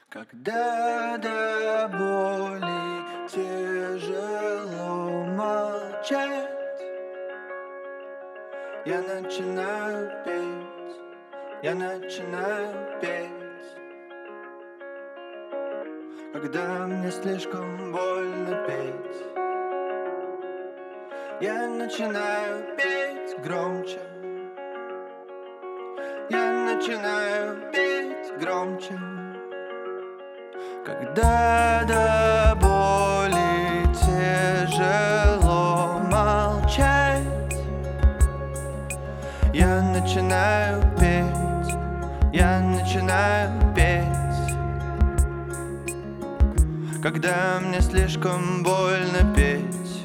Когда до боли тяжело молчать, я начинаю петь, я начинаю петь. Когда мне слишком больно петь, я начинаю петь громче, я начинаю петь громче. Когда до боли тяжело молчать, я начинаю петь, я начинаю петь. Когда мне слишком больно петь,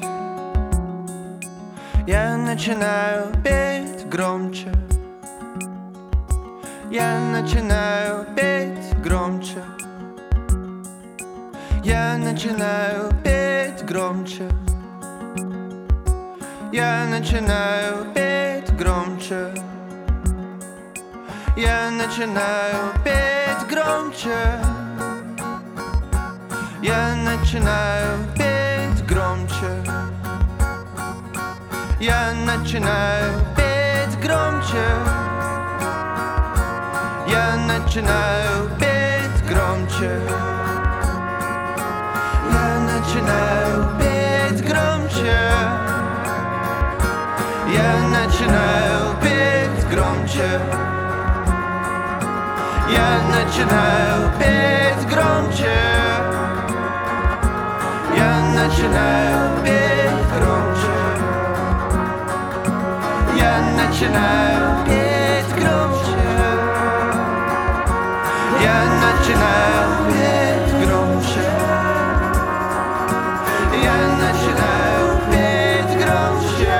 я начинаю петь громче, я начинаю петь громче. Я начинаю петь громче, я начинаю петь громче, я начинаю петь громче, я начинаю петь громче, я начинаю петь громче, я начинаю петь громче. Я начинаю петь громче, я начинаю петь громче, я начинаю петь громче, я начинаю петь громче, я начинаю петь громче, я начинаю петь громче. Я начинаю петь громче,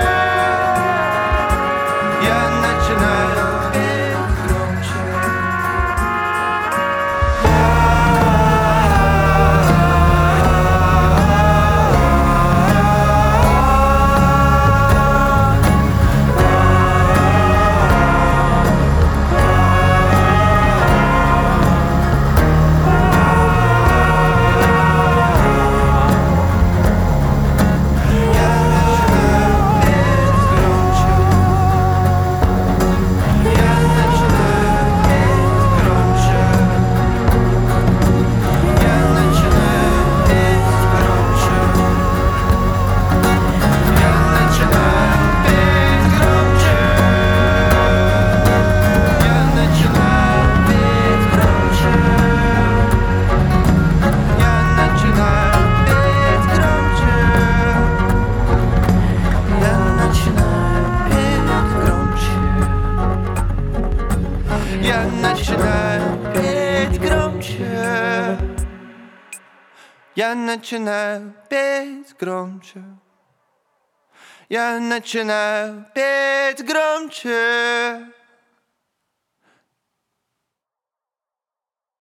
я начинаю петь громче. Я начинаю петь громче, я начинаю петь громче, я начинаю петь громче.